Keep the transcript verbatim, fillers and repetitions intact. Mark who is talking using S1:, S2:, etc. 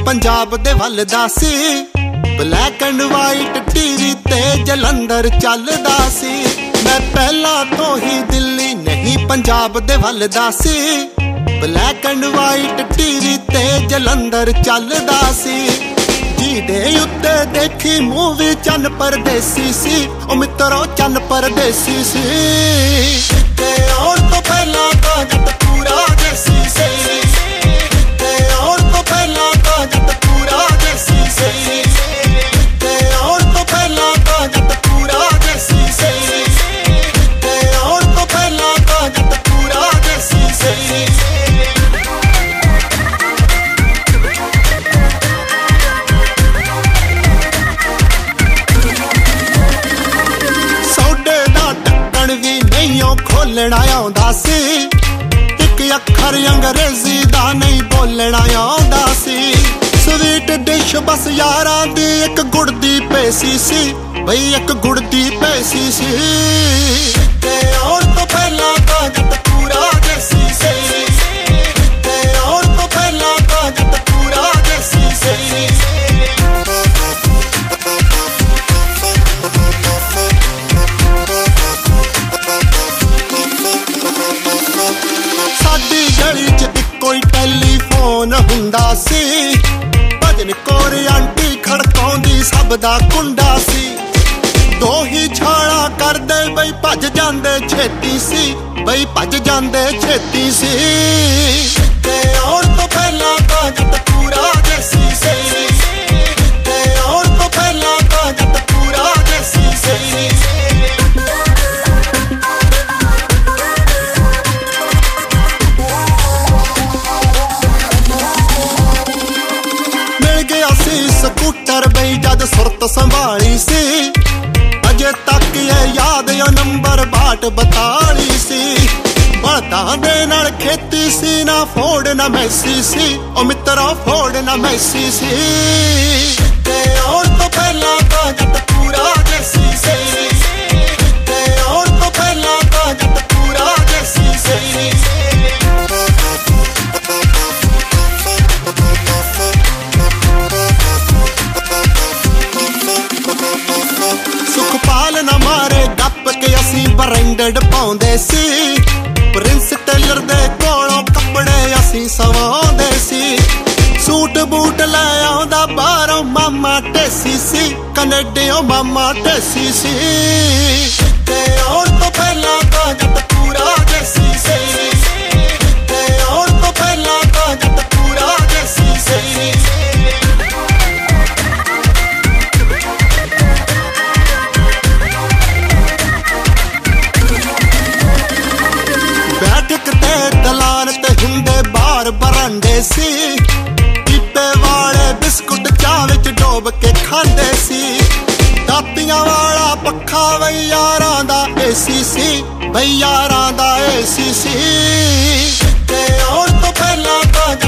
S1: पंजाब दे वल दा सी ब्लैक एंड वाइट टीवी ते जलंधर चलदा सी मैं पहला तो ही दिल्ली नहीं पंजाब दे वल दा सी ब्लैक एंड वाइट टीवी ते जलंधर चलदा सी जी दे उत्ते देखी मूवी चन परदेसी सी ओ मित्रो चन परदेसी सी ते और तो पहला तो जट पूरा देसी सी ते और तो पहला तो जट पूरा देसी सी ते और तो पहला तो जट पूरा देसी सी ते और तो पहला तो जट पूरा देसी सी खोलना आउंदा सी एक अखर अंग्रेजी दा नहीं बोलना आउंदा सी स्वीट डिश बस यारां दी एक गुड़ दी पेसी सी बई एक गुड़ दी पेसी सी ते और तो पहला तो जट पूरा देसी सी ते और तो पहला तो जट पूरा देसी सी कोई टेलीफोन हुंदा सी भजन कौर आंटी खड़काउंदी सब दा कुंडा सी दो ही छाला कर दे बई भज जांदे छेती सी बई भज जांदे छेती सी ते और तो पहला तो जट पूरा देसी सी ते और तो पहला तो जट पूरा देसी सी स्कूटर बई जद सुरत संभाली सी अजे तक ये याद यो नंबर बाट बताली सी बलदा दे नाल खेती सी ना फोड़ ना मैसी सी ओ मित्रा फोड़ ना मैसी सी ते और तो पहला तो जट पूरा देसी सी ते और तो पहला तो जट पूरा देसी सी सुखपाल ना मारे गप के असी ब्रांडेड पाउंदे सी प्रिंस टेलर दे कोलों कपड़े असी सवांदे सी सूट बूट ले आउंदा बाहरों मामा टेसी सी कनेडियों मामा टेसी सी ते और तो पहला तो जट पूरा देसी सी ते और तो पहला तो जट पूरा देसी सी दलान ते हुंदे बार बरांडे सी पीपे वाले बिस्कुट चाह विच डोब के खांदे सी दातियां वाला पक्खा बई यारां दा एसी सी बई यारां दा एसी सी ते और तो पहला तो